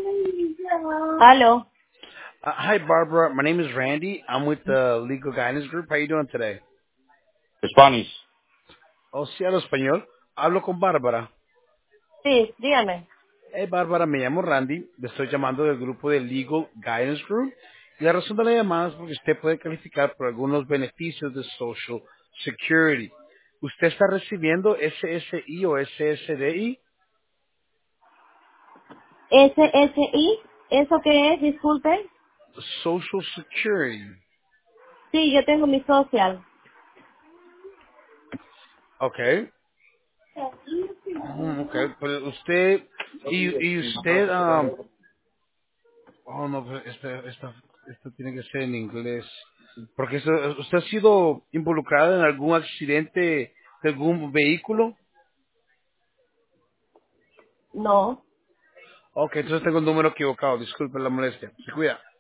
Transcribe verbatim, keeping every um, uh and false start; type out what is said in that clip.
Aló. Uh, hi, Barbara. My name is Randy. I'm with the Legal Guidance Group. How you doing today? Spanish. Oh, sí, hablo español. Hablo con Bárbara. Sí, dígame. Hey, Bárbara, me llamo Randy. Le estoy llamando del grupo de Legal Guidance Group. Y la razón de la llamada es porque usted puede calificar por algunos beneficios de Social Security. ¿Usted está recibiendo S S I o S S D I? S S I, ¿eso qué es? Disculpe. Social Security. Sí, yo tengo mi social. Okay. Mm, okay. Pero usted, y, y usted, um, oh, no, pues esta, esta, esto tiene que ser en inglés. Porque eso- usted ha sido involucrado en algún accidente de algún vehículo. No. Ok, entonces tengo el número equivocado. Disculpe la molestia. Se cuida.